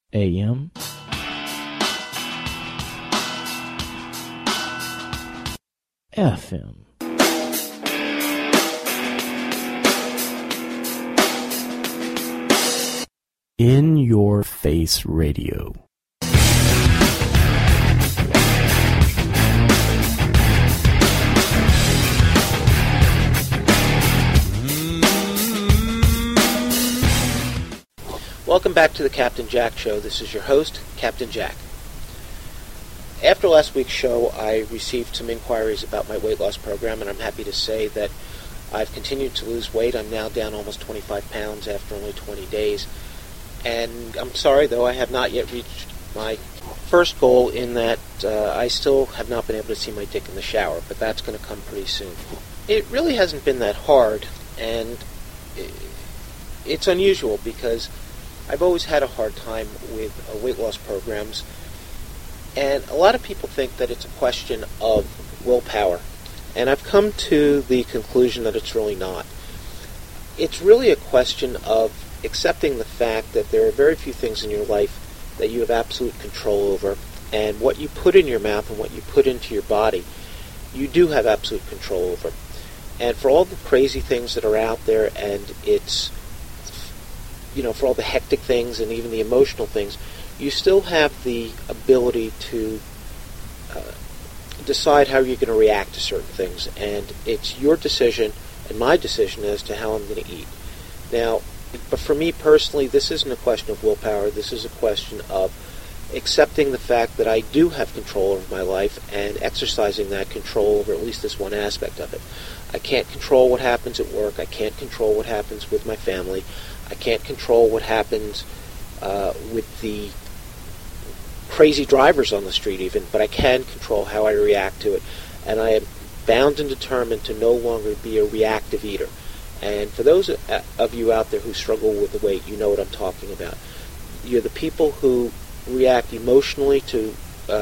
AM, FM. In Your Face Radio. Welcome back to the Captain Jack Show. This is your host, Captain Jack. After last week's show, I received some inquiries about my weight loss program, and I'm happy to say that I've continued to lose weight. I'm now down almost 25 pounds after only 20 days. And I'm sorry, though, I have not yet reached my first goal in that I still have not been able to see my dick in the shower, but that's going to come pretty soon. It really hasn't been that hard, and it's unusual because I've always had a hard time with weight loss programs, and a lot of people think that it's a question of willpower, and I've come to the conclusion that it's really not. It's really a question of accepting the fact that there are very few things in your life that you have absolute control over, and what you put in your mouth and what you put into your body, you do have absolute control over. And for all the crazy things that are out there, and it's for all the hectic things and even the emotional things, you still have the ability to decide how you're going to react to certain things. And it's your decision and my decision as to how I'm going to eat. Now, but for me personally, this isn't a question of willpower. This is a question of accepting the fact that I do have control over my life and exercising that control over at least this one aspect of it. I can't control what happens at work. I can't control what happens with my family. I can't control what happens with the crazy drivers on the street even, but I can control how I react to it. And I am bound and determined to no longer be a reactive eater. And for those of you out there who struggle with the weight, you know what I'm talking about. You're the people who react emotionally to,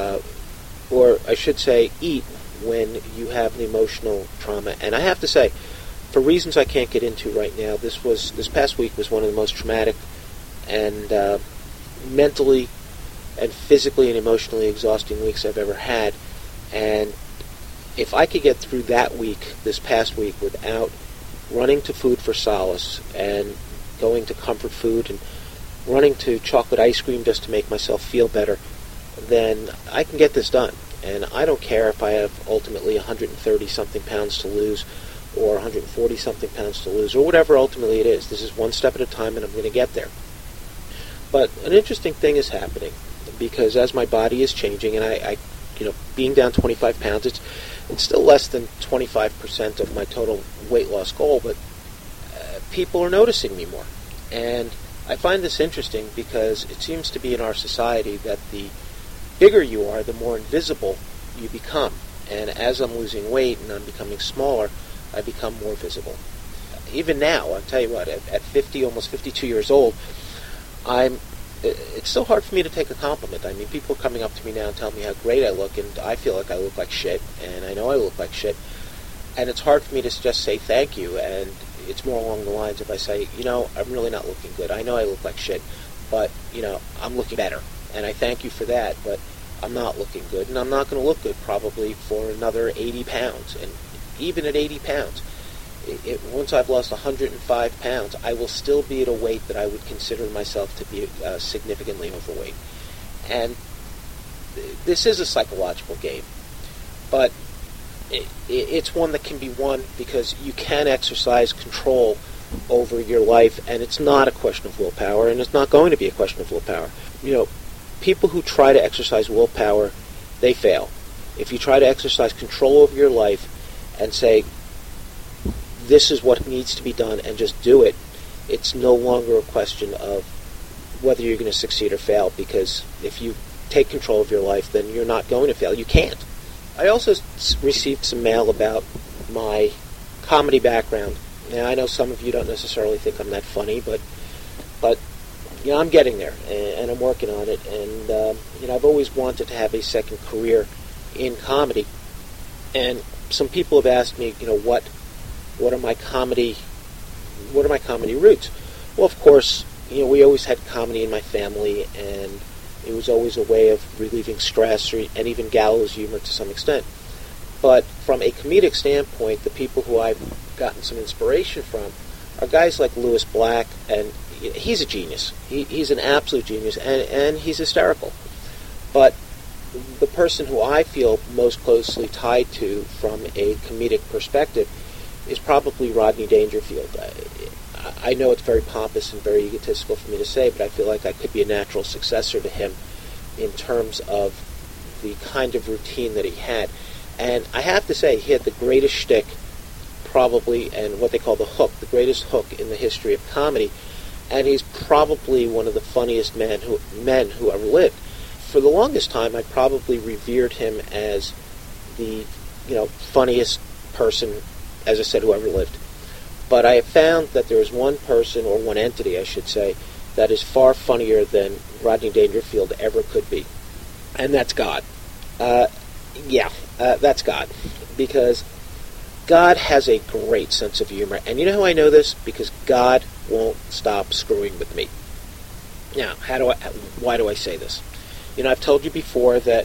or I should say, eat when you have an emotional trauma. And I have to say, for reasons I can't get into right now, this past week was one of the most traumatic and mentally and physically and emotionally exhausting weeks I've ever had. And if I could get through that week, this past week, without running to food for solace and going to comfort food and running to chocolate ice cream just to make myself feel better, then I can get this done. And I don't care if I have ultimately 130-something pounds to lose or 140-something pounds to lose, or whatever ultimately it is. This is one step at a time, and I'm going to get there. But an interesting thing is happening, because as my body is changing, and I being down 25 pounds, it's still less than 25% of my total weight loss goal, but people are noticing me more. And I find this interesting because it seems to be in our society that the bigger you are, the more invisible you become. And as I'm losing weight and I'm becoming smaller, I become more visible. Even now, I'll tell you what, at 50, almost 52 years old, it's so hard for me to take a compliment. I mean, people are coming up to me now and telling me how great I look, and I feel like I look like shit, and I know I look like shit, and it's hard for me to just say thank you, and it's more along the lines of I say, I'm really not looking good. I know I look like shit, but, I'm looking better, and I thank you for that, but I'm not looking good, and I'm not going to look good probably for another 80 pounds, and even at 80 pounds, once I've lost 105 pounds, I will still be at a weight that I would consider myself to be significantly overweight. And this is a psychological game, but it's one that can be won because you can exercise control over your life, and it's not a question of willpower, and it's not going to be a question of willpower. People who try to exercise willpower, they fail. If you try to exercise control over your life and say, this is what needs to be done, and just do it, it's no longer a question of whether you're going to succeed or fail, because if you take control of your life, then you're not going to fail. You can't. I also received some mail about my comedy background. Now, I know some of you don't necessarily think I'm that funny, but I'm getting there, and I'm working on it, and I've always wanted to have a second career in comedy, and some people have asked me, what are my comedy roots? Well, of course, we always had comedy in my family, and it was always a way of relieving stress, and even gallows humor to some extent. But from a comedic standpoint, the people who I've gotten some inspiration from are guys like Lewis Black, and he's a genius. He's an absolute genius, and he's hysterical. But the person who I feel most closely tied to from a comedic perspective is probably Rodney Dangerfield. I know it's very pompous and very egotistical for me to say, but I feel like I could be a natural successor to him in terms of the kind of routine that he had. And I have to say, he had the greatest shtick, probably, and what they call the hook, the greatest hook in the history of comedy, and he's probably one of the funniest men who ever lived. For the longest time, I probably revered him as the funniest person, as I said, who ever lived. But I have found that there is one person, or one entity, I should say, that is far funnier than Rodney Dangerfield ever could be, and that's God. That's God, because God has a great sense of humor, and you know how I know this? Because God won't stop screwing with me. Now, why do I say this? I've told you before that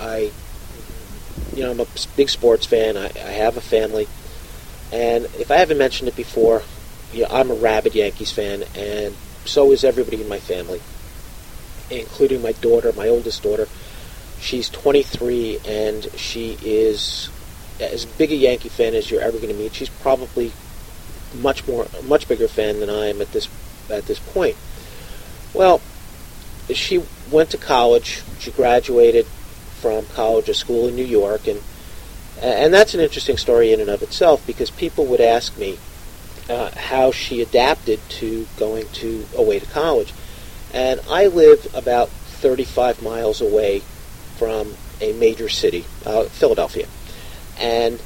I'm a big sports fan. I have a family, and if I haven't mentioned it before, I'm a rabid Yankees fan, and so is everybody in my family, including my daughter, my oldest daughter. She's 23, and she is as big a Yankee fan as you're ever going to meet. She's probably much bigger fan than I am at this point. Well, she went to college. She graduated from college, a school in New York, and that's an interesting story in and of itself, because people would ask me how she adapted to going away to college. And I live about 35 miles away from a major city, Philadelphia. And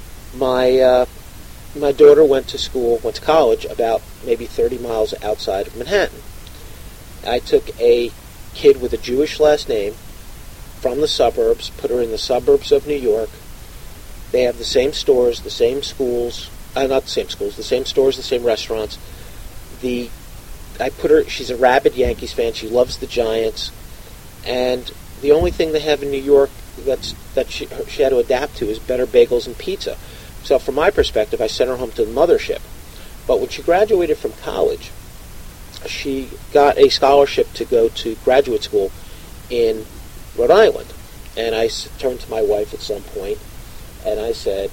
my daughter went to college about maybe 30 miles outside of Manhattan. I took a kid with a Jewish last name from the suburbs, put her in the suburbs of New York. They have the same stores, the same schools, not the same schools, the same stores, the same restaurants. She's a rabid Yankees fan. She loves the Giants. And the only thing they have in New York that she had to adapt to is better bagels and pizza. So from my perspective, I sent her home to the mothership. But when she graduated from college, she got a scholarship to go to graduate school in Rhode Island. And I turned to my wife at some point, and I said,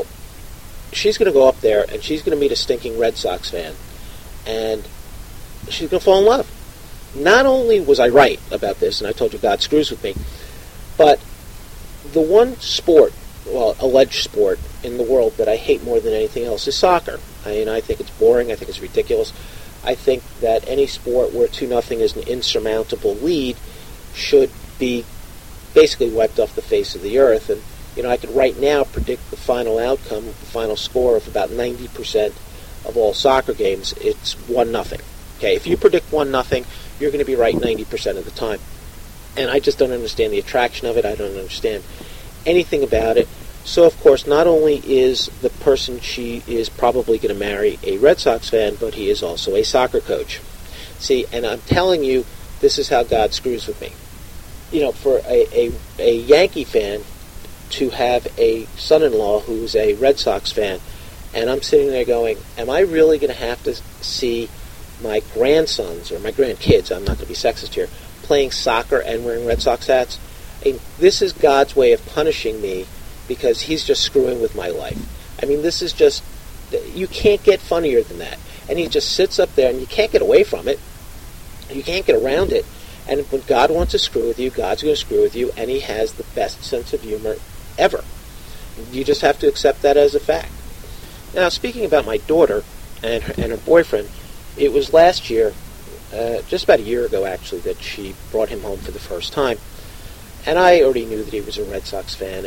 she's going to go up there, and she's going to meet a stinking Red Sox fan, and she's going to fall in love. Not only was I right about this, and I told you God screws with me, but the one sport, alleged sport in the world that I hate more than anything else is soccer. I think it's boring. I think it's ridiculous. I think that any sport where 2-0 is an insurmountable lead should be basically wiped off the face of the earth. And, I could right now predict the final outcome, the final score of about 90% of all soccer games. It's 1-0. Okay, if you predict 1-0, you're going to be right 90% of the time. And I just don't understand the attraction of it. I don't understand anything about it. So, of course, not only is the person she is probably going to marry a Red Sox fan, but he is also a soccer coach. See, and I'm telling you, this is how God screws with me. For a Yankee fan to have a son-in-law who's a Red Sox fan, and I'm sitting there going, am I really going to have to see my grandsons, or my grandkids, I'm not going to be sexist here, playing soccer and wearing Red Sox hats? This is God's way of punishing me, because he's just screwing with my life. This is just, you can't get funnier than that. And he just sits up there, and you can't get away from it. You can't get around it. And when God wants to screw with you, God's going to screw with you, and he has the best sense of humor ever. You just have to accept that as a fact. Now, speaking about my daughter and her boyfriend, it was last year, just about a year ago actually, that she brought him home for the first time. And I already knew that he was a Red Sox fan,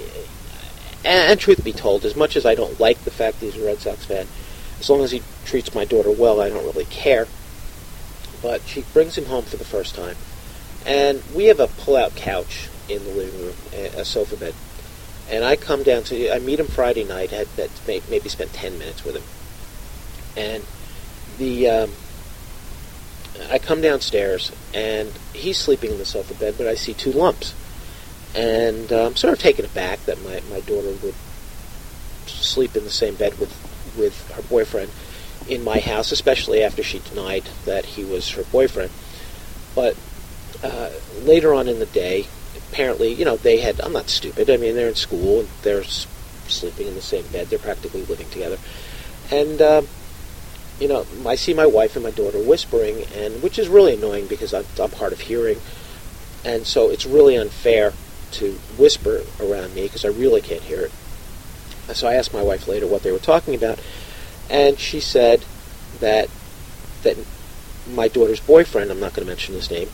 and truth be told, as much as I don't like the fact that he's a Red Sox fan, as long as he treats my daughter well, I don't really care. But she brings him home for the first time, and we have a pull-out couch in the living room, a sofa bed. And I meet him Friday night, had maybe spent 10 minutes with him. And I come downstairs, and he's sleeping in the sofa bed, but I see 2 lumps. And I'm sort of taken aback that my daughter would sleep in the same bed with her boyfriend in my house, especially after she denied that he was her boyfriend. But later on in the day, apparently, they had, I'm not stupid, I mean, they're in school, and they're sleeping in the same bed, they're practically living together. And, I see my wife and my daughter whispering, and which is really annoying because I'm hard of hearing, and so it's really unfair to whisper around me because I really can't hear it. So I asked my wife later what they were talking about, and she said that my daughter's boyfriend, I'm not going to mention his name,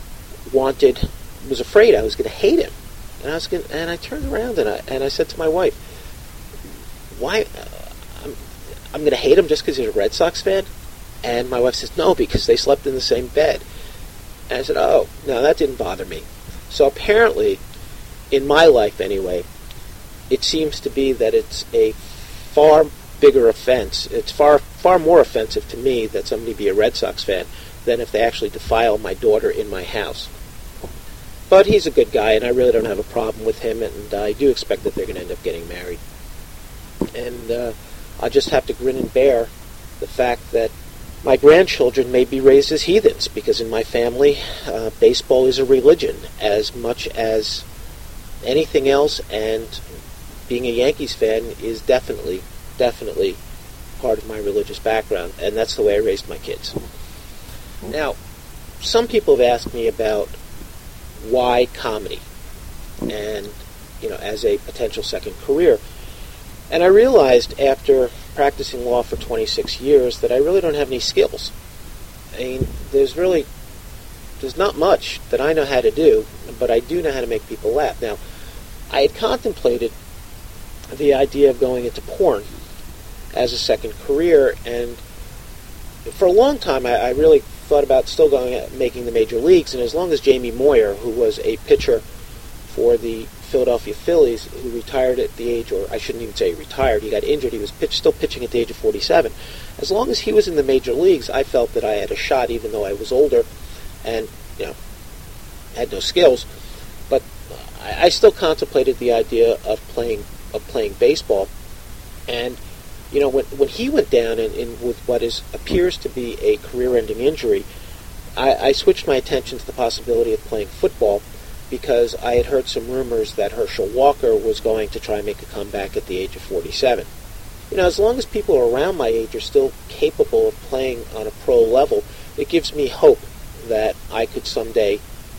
was afraid I was going to hate him, and I turned around and I said to my wife, "Why? I'm going to hate him just because he's a Red Sox fan?" And my wife says, "No, because they slept in the same bed." And I said, "Oh, no, that didn't bother me." So apparently, in my life anyway, it seems to be that it's a far bigger offense. It's far more offensive to me that somebody be a Red Sox fan than if they actually defile my daughter in my house. But he's a good guy, and I really don't have a problem with him, and I do expect that they're going to end up getting married. And I'll just have to grin and bear the fact that my grandchildren may be raised as heathens, because in my family, baseball is a religion as much as anything else, and being a Yankees fan is definitely part of my religious background, and that's the way I raised my kids. Now, some people have asked me about why comedy, and as a potential second career. And I realized after practicing law for 26 years that I really don't have any skills. I mean, there's not much that I know how to do, but I do know how to make people laugh. Now, I had contemplated the idea of going into porn as a second career, and for a long time I really thought about still making the major leagues, and as long as Jamie Moyer, who was a pitcher for the Philadelphia Phillies, who retired at the age, or I shouldn't even say retired, he got injured, he was still pitching at the age of 47. As long as he was in the major leagues, I felt that I had a shot, even though I was older and had no skills. But I still contemplated the idea of playing baseball. And when he went down with what appears to be a career-ending injury, I switched my attention to the possibility of playing football, because I had heard some rumors that Herschel Walker was going to try and make a comeback at the age of 47. As long as people around my age are still capable of playing on a pro level, it gives me hope that I could someday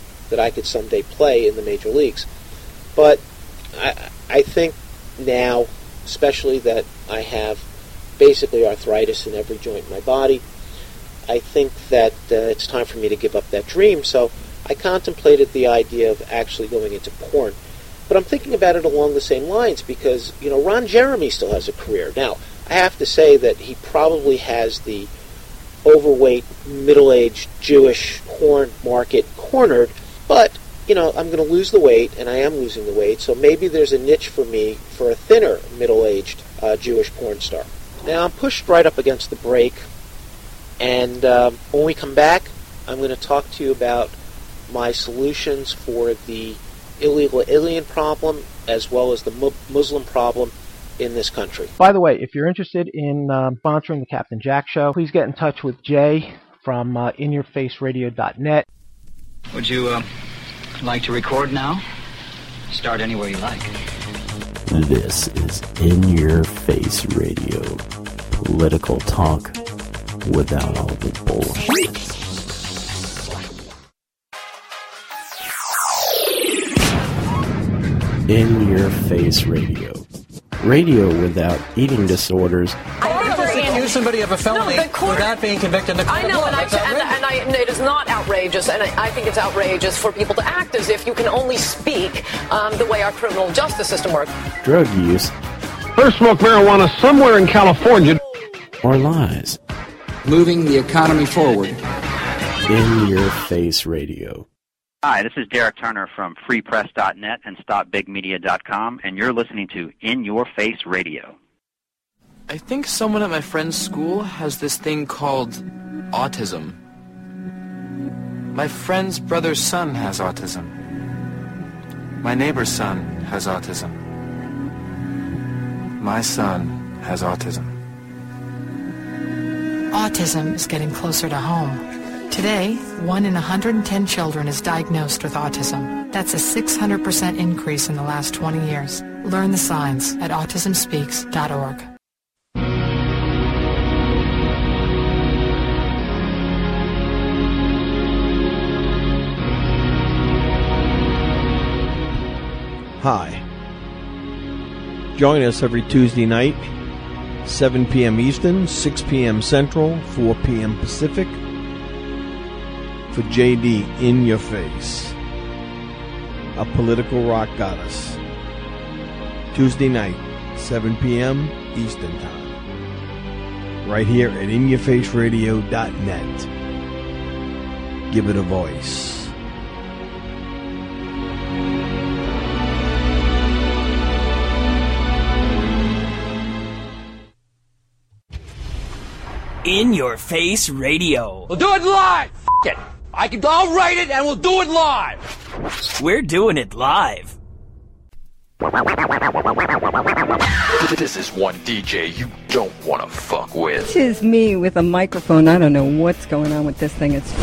play in the major leagues. But I think now, especially that I have basically arthritis in every joint in my body, I think that it's time for me to give up that dream. So I contemplated the idea of actually going into porn. But I'm thinking about it along the same lines because, Ron Jeremy still has a career. Now, I have to say that he probably has the overweight, middle-aged Jewish porn market cornered, but, I'm going to lose the weight, and I am losing the weight, so maybe there's a niche for me for a thinner, middle-aged Jewish porn star. Now, I'm pushed right up against the break, and when we come back, I'm going to talk to you about my solutions for the illegal alien problem as well as the Muslim problem in this country. By the way, if you're interested in sponsoring the Captain Jack Show, please get in touch with Jay from inyourfaceradio.net. Would you like to record now? Start anywhere you like. This is In Your Face Radio. Political talk without all the bullshit. In Your Face Radio. Radio without eating disorders. Accuse somebody of a felony without being convicted in the court of law. And it is not outrageous, and I think it's outrageous for people to act as if you can only speak the way our criminal justice system works. Drug use. First smoke marijuana somewhere in California. Or lies. Moving the economy forward. In Your Face Radio. Hi, this is Derek Turner from FreePress.net and StopBigMedia.com, and you're listening to In Your Face Radio. I think someone at my friend's school has this thing called autism. My friend's brother's son has autism. My neighbor's son has autism. My son has autism. Autism is getting closer to home. Today, 1 in 110 children is diagnosed with autism. That's a 600% increase in the last 20 years. Learn the signs at autismspeaks.org. Hi. Join us every Tuesday night, 7 p.m. Eastern, 6 p.m. Central, 4 p.m. Pacific, for JD In Your Face, a political rock goddess. Tuesday night, 7 p.m. Eastern Time, right here at InYourFaceRadio.net. Give it a voice. In Your Face Radio. We'll do it live! F*** it! I'll write it and we'll do it live! We're doing it live. This is one DJ you don't want to fuck with. This is me with a microphone. I don't know what's going on with this thing. It's...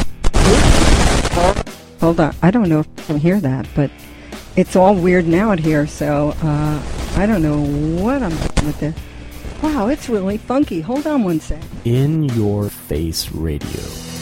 Hold on. I don't know if you can hear that, but it's all weird now out here, so I don't know what I'm doing with this. Wow, it's really funky. Hold on one sec. In Your Face Radio.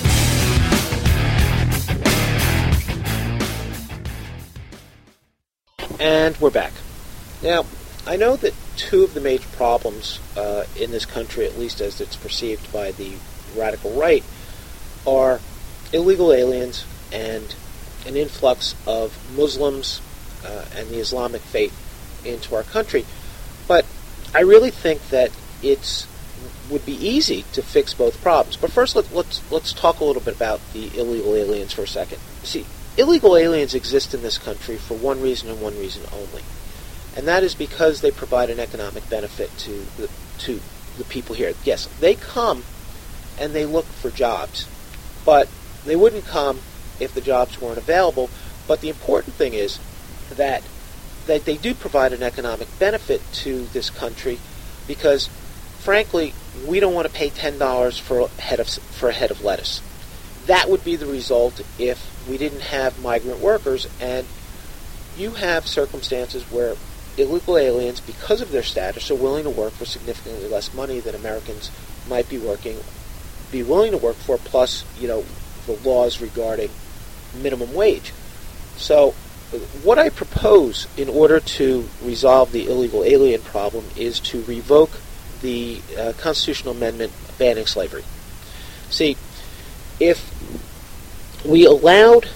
And we're back. Now, I know that two of the major problems in this country, at least as it's perceived by the radical right, are illegal aliens and an influx of Muslims and the Islamic faith into our country. But I really think that would be easy to fix both problems. But first, let's talk a little bit about the illegal aliens for a second. See, illegal aliens exist in this country for one reason and one reason only, and that is because they provide an economic benefit to the people here. Yes, they come and they look for jobs, but they wouldn't come if the jobs weren't available. But the important thing is that they do provide an economic benefit to this country, because, frankly, we don't want to pay $10 for a head of lettuce. That would be the result if we didn't have migrant workers, and you have circumstances where illegal aliens, because of their status, are willing to work for significantly less money than Americans might be willing to work for, plus, the laws regarding minimum wage. So what I propose in order to resolve the illegal alien problem is to revoke the constitutional amendment banning slavery. See, if we allowed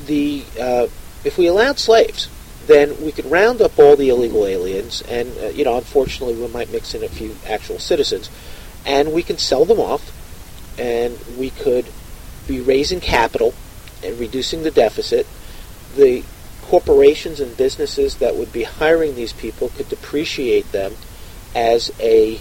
slaves, then we could round up all the illegal aliens, and unfortunately, we might mix in a few actual citizens, and we can sell them off, and we could be raising capital and reducing the deficit. The corporations and businesses that would be hiring these people could depreciate them as a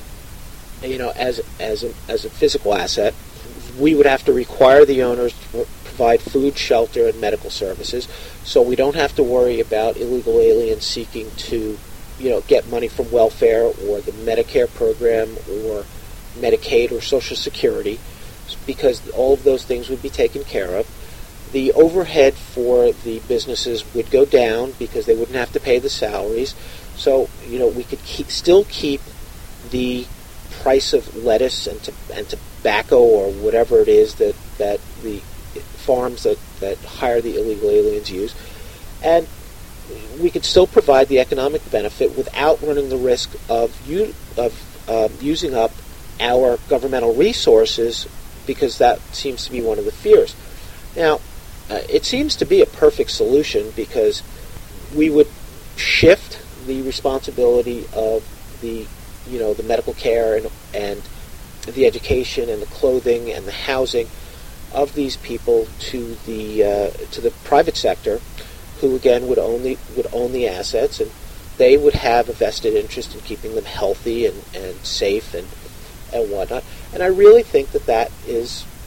physical asset. We would have to require the owners to provide food, shelter, and medical services, so we don't have to worry about illegal aliens seeking to, get money from welfare or the Medicare program or Medicaid or Social Security, because all of those things would be taken care of. The overhead for the businesses would go down because they wouldn't have to pay the salaries. So, we could still keep the price of lettuce and tobacco or whatever it is that the farms that hire the illegal aliens use. And we could still provide the economic benefit without running the risk of using up our governmental resources, because that seems to be one of the fears. Now, it seems to be a perfect solution, because we would shift the responsibility of the medical care and the education and the clothing and the housing of these people to the private sector, who again would own the assets, and they would have a vested interest in keeping them healthy and safe and whatnot. And I really think that is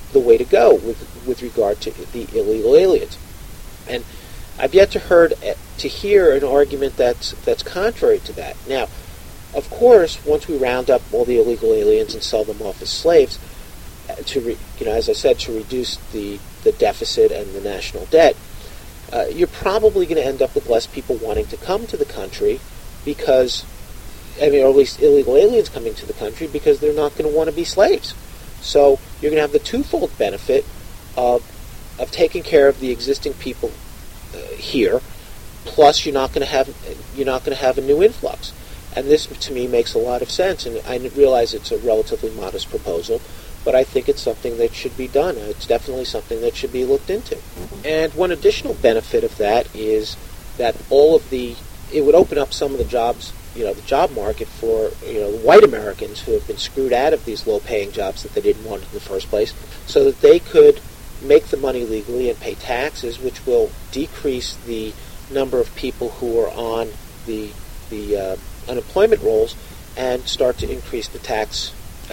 the way to go with regard to the illegal aliens. And I've yet to hear an argument that's contrary to that. Now, of course, once we round up all the illegal aliens and sell them off as slaves, as I said, to reduce the deficit and the national debt, you're probably going to end up with less people wanting to come to the country because, or at least illegal aliens coming to the country because they're not going to want to be slaves. So you're going to have the twofold benefit of taking care of the existing people here, plus you're not going to have a new influx. And this, to me, makes a lot of sense. And I realize it's a relatively modest proposal, but I think it's something that should be done. It's definitely something that should be looked into. And one additional benefit of that is that it would open up some of the jobs, the job market for, white Americans who have been screwed out of these low-paying jobs that they didn't want in the first place, so that they could make the money legally and pay taxes, which will decrease the number of people who are on the unemployment rolls and start to increase the tax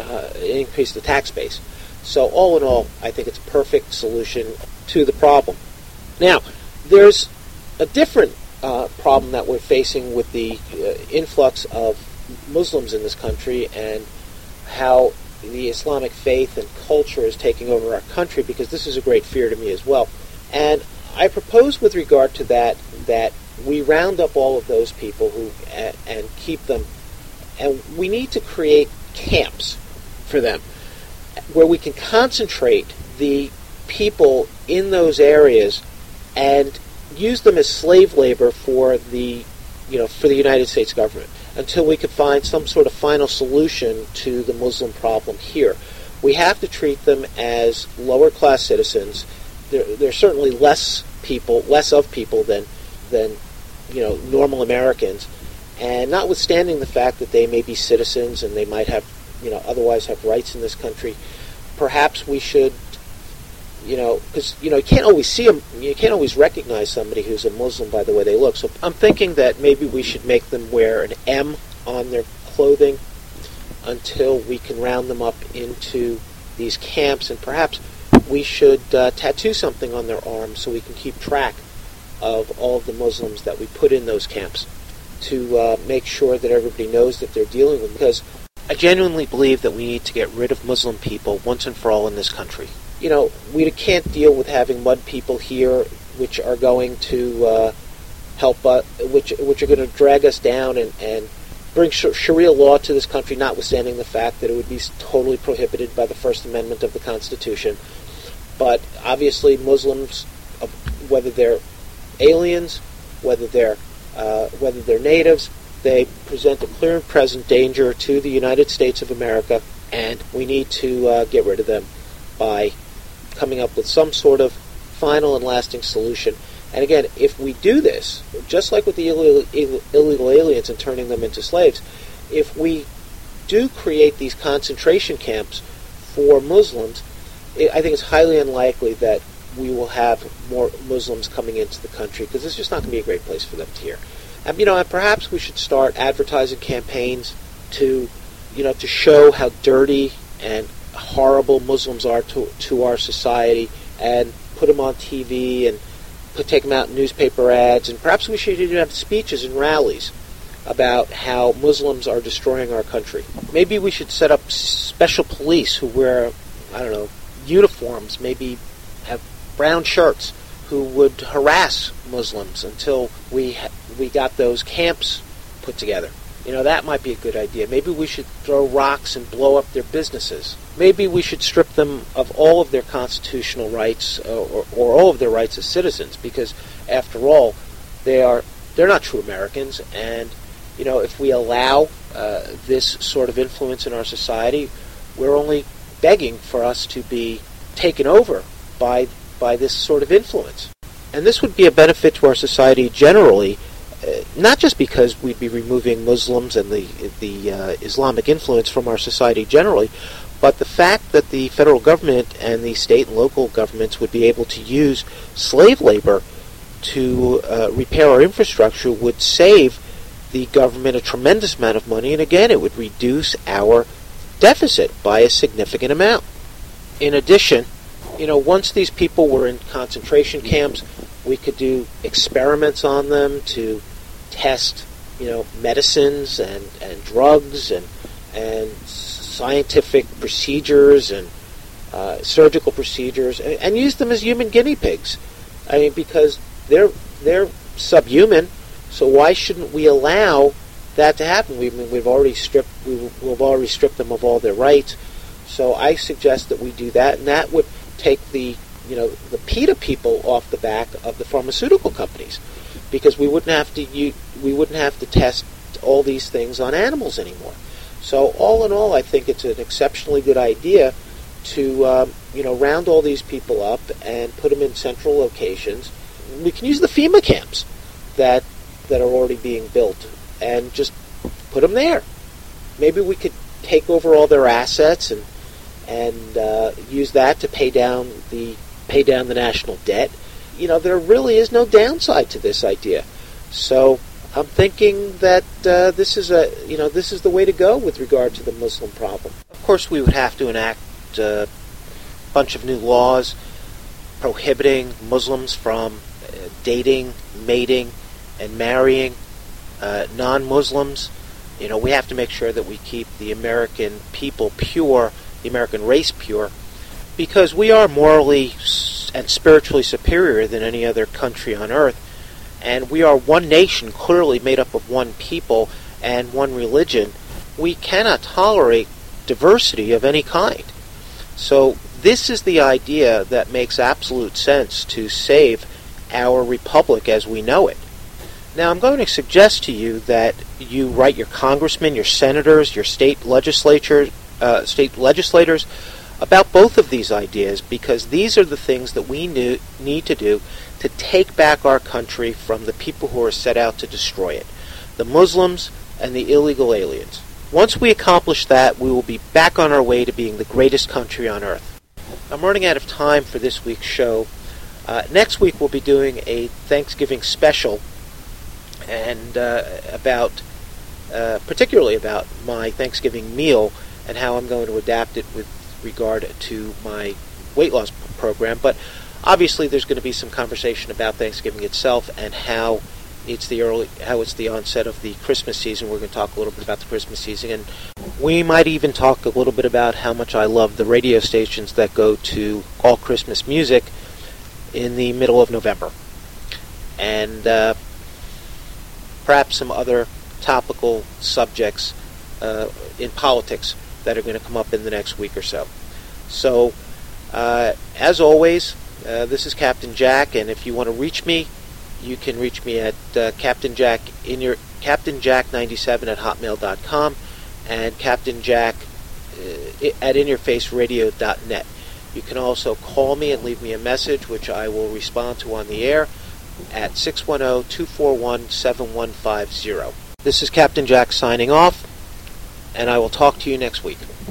base. So all in all, I think it's a perfect solution to the problem. Now, there's a different problem that we're facing with the influx of Muslims in this country and how the Islamic faith and culture is taking over our country, because this is a great fear to me as well. And I propose with regard to that we round up all of those people and keep them, and we need to create camps for them where we can concentrate the people in those areas and use them as slave labor for the United States government until we could find some sort of final solution to the Muslim problem here. We have to treat them as lower class citizens. There's certainly less of people than normal Americans, and notwithstanding the fact that they may be citizens and they might have otherwise have rights in this country, perhaps we should, because you can't always see them, you can't always recognize somebody who's a Muslim by the way they look. So I'm thinking that maybe we should make them wear an M on their clothing until we can round them up into these camps, and perhaps we should tattoo something on their arms so we can keep track of all of the Muslims that we put in those camps to make sure that everybody knows that they're dealing with them. Because I genuinely believe that we need to get rid of Muslim people once and for all in this country. We can't deal with having mud people here, which are going to help us, which are going to drag us down and bring Sharia law to this country, notwithstanding the fact that it would be totally prohibited by the First Amendment of the Constitution. But obviously, Muslims, whether they're aliens, whether they're natives, they present a clear and present danger to the United States of America, and we need to get rid of them by coming up with some sort of final and lasting solution. And again, if we do this, just like with the illegal aliens and turning them into slaves, if we do create these concentration camps for Muslims, I think it's highly unlikely that we will have more Muslims coming into the country, because it's just not going to be a great place for them here. And and perhaps we should start advertising campaigns to show how dirty and horrible Muslims are to our society, and put them on TV and take them out in newspaper ads. And perhaps we should even have speeches and rallies about how Muslims are destroying our country. Maybe we should set up special police who wear, uniforms, maybe have brown shirts, who would harass Muslims until we got those camps put together. That might be a good idea. Maybe we should throw rocks and blow up their businesses. Maybe we should strip them of all of their constitutional rights or all of their rights as citizens, because after all, they're not true Americans. And if we allow this sort of influence in our society, we're only begging for us to be taken over by this sort of influence. And this would be a benefit to our society generally, not just because we'd be removing Muslims and the Islamic influence from our society generally, but the fact that the federal government and the state and local governments would be able to use slave labor to repair our infrastructure would save the government a tremendous amount of money, and again, it would reduce our deficit by a significant amount. In addition, once these people were in concentration camps, we could do experiments on them to test, medicines and drugs and scientific procedures and surgical procedures, and use them as human guinea pigs. I mean, because they're subhuman, so why shouldn't we allow that to happen? We've already stripped them of all their rights. So I suggest that we do that, and that would take the PETA people off the back of the pharmaceutical companies, because we wouldn't have to test all these things on animals anymore. So all in all, I think it's an exceptionally good idea to round all these people up and put them in central locations. We can use the FEMA camps that are already being built and just put them there. Maybe we could take over all their assets and use that to pay down the national debt. There really is no downside to this idea. So I'm thinking that this is the way to go with regard to the Muslim problem. Of course, we would have to enact a bunch of new laws prohibiting Muslims from dating, mating, and marrying non-Muslims. We have to make sure that we keep the American people pure, the American race pure, because we are morally and spiritually superior than any other country on earth, and we are one nation clearly made up of one people and one religion. We cannot tolerate diversity of any kind. So this is the idea that makes absolute sense to save our republic as we know it. Now, I'm going to suggest to you that you write your congressmen, your senators, your state legislators about both of these ideas, because these are the things that we need to do to take back our country from the people who are set out to destroy it, the Muslims and the illegal aliens. Once we accomplish that, we will be back on our way to being the greatest country on earth. I'm running out of time for this week's show. Next week we'll be doing a Thanksgiving special, and particularly about my Thanksgiving meal and how I'm going to adapt it with regard to my weight loss program. But obviously there's going to be some conversation about Thanksgiving itself and how it's the onset of the Christmas season. We're going to talk a little bit about the Christmas season, and we might even talk a little bit about how much I love the radio stations that go to all Christmas music in the middle of November, and perhaps some other topical subjects in politics that are going to come up in the next week or so. So, as always, this is Captain Jack, and if you want to reach me, you can reach me at CaptainJack97@hotmail.com and CaptainJack at InYourFaceRadio.net. You can also call me and leave me a message, which I will respond to on the air at 610-241-7150. This is Captain Jack signing off, and I will talk to you next week.